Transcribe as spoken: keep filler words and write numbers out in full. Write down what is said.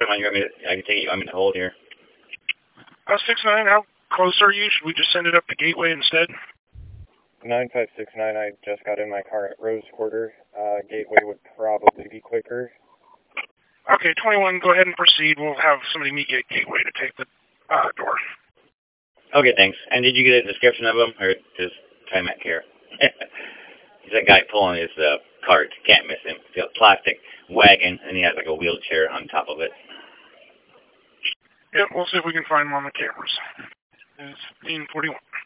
on, you want me to, I can take it, you want me to hold here. Uh, six nine, how close are you? Should we just send it up to Gateway instead? nine five six nine, I just got in my car at Rose Quarter. Uh, Gateway would probably be quicker. Okay, twenty-one, go ahead and proceed. We'll have somebody meet you at Gateway to take the uh, door. Okay, thanks. And did you get a description of him, or just Trimac here? He's that guy pulling his uh, cart. Can't miss him. He's got a plastic wagon, and he has like a wheelchair on top of it. Yep, we'll see if we can find him on the cameras. It's fifteen forty-one.